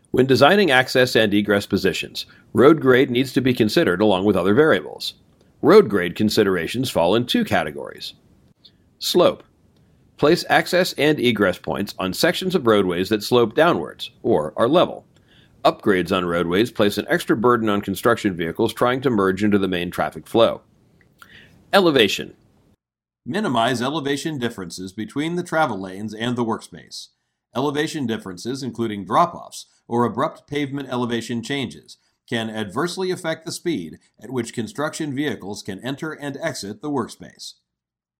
When designing access and egress positions, road grade needs to be considered along with other variables. Road grade considerations fall in two categories. Slope. Place access and egress points on sections of roadways that slope downwards, or are level. Upgrades on roadways place an extra burden on construction vehicles trying to merge into the main traffic flow. Elevation. Minimize elevation differences between the travel lanes and the workspace. Elevation differences, including drop-offs or abrupt pavement elevation changes, can adversely affect the speed at which construction vehicles can enter and exit the workspace.